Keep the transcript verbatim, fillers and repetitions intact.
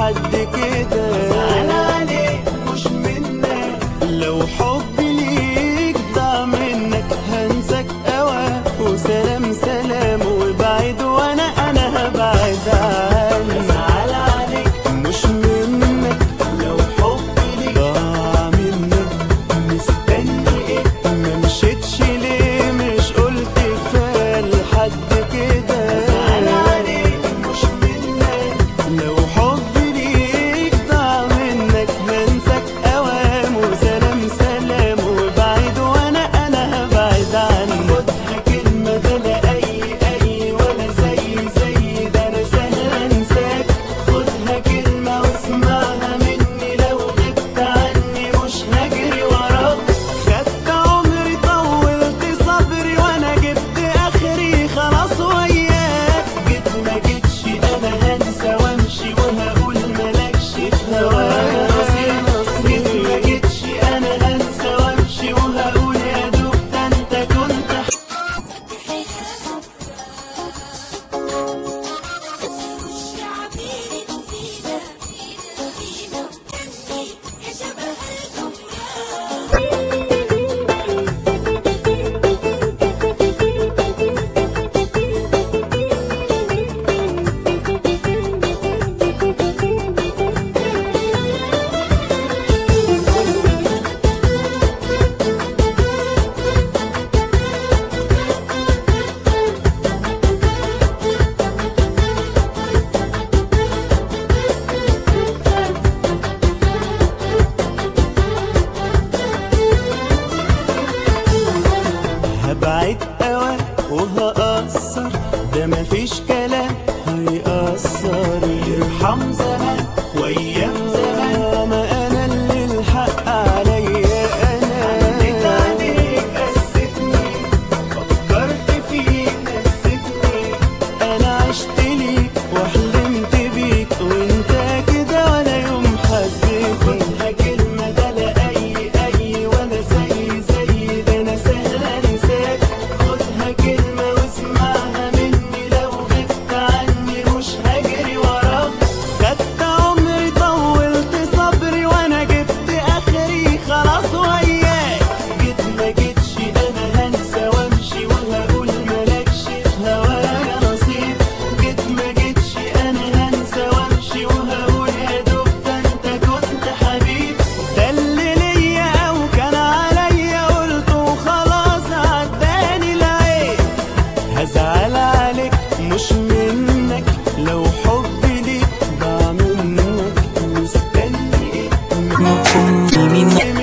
لحد كده. هزعل عليك مش منك، لو حبي ليك ضاع منك هنساك أوام وسلام سلام وبعيد وانا انا هبعد عنك. هزعل عليك مش منك، لو حبي ليك ضاع منك مستني ايه؟ ما مشيتش ليه؟ مش قلت كفايه لحد كده. هزعل عليك مش منك، لو حبي ليك ضاع منك هنساك اوام وسلام سلام وبعيد وانا انا هبعد عنك. خدها كلمه بلا اي اي ولا زي زي ده انا سهل انساك. خدها كلمه واسمعها مني، لو غبت عني مش هجري وراك. خدت عمري طولت صبري وانا جبت اخري خلاص وياك. جيت ما جيتش انا هنسى وامشي وهقول مالكش في هوايا نصيب. جيت ما جيتش انا هنسى وامشي وهقول يا دوب ده انت كنت هبعد أوي وهقصر، ده مفيش كلام هيأثر. يرحم زمان وأيام زمان، ما أنا اللي الحق عليا. أنا عديت عليك قستني، فكرت فيك نسيتني. أنا عشت ليك وحلمت بيك وأنت كده ولا يوم حبيتني. خدها كلمة ده لا أي أي ولا زي زي ده أنا سهل أنساك. خدها كلمة واسمعها مني، لو غبت عني مش هجري وراك. خدت عمري طولت صبري وانا جبت اخري خلاص وياك. جيت ما جيتش انا هنسى وامشي وهقول مالكش في هوايا نصيب. جيت ما جيتش انا هنسى وامشي وهقول يا دوب ده انت كنت حبيب. ده اللي ليا او كان عليا قلت وخلاص عداني العيب. هزعل عليك مش منك، لو حبي ليك ضاع منك مستني ايه؟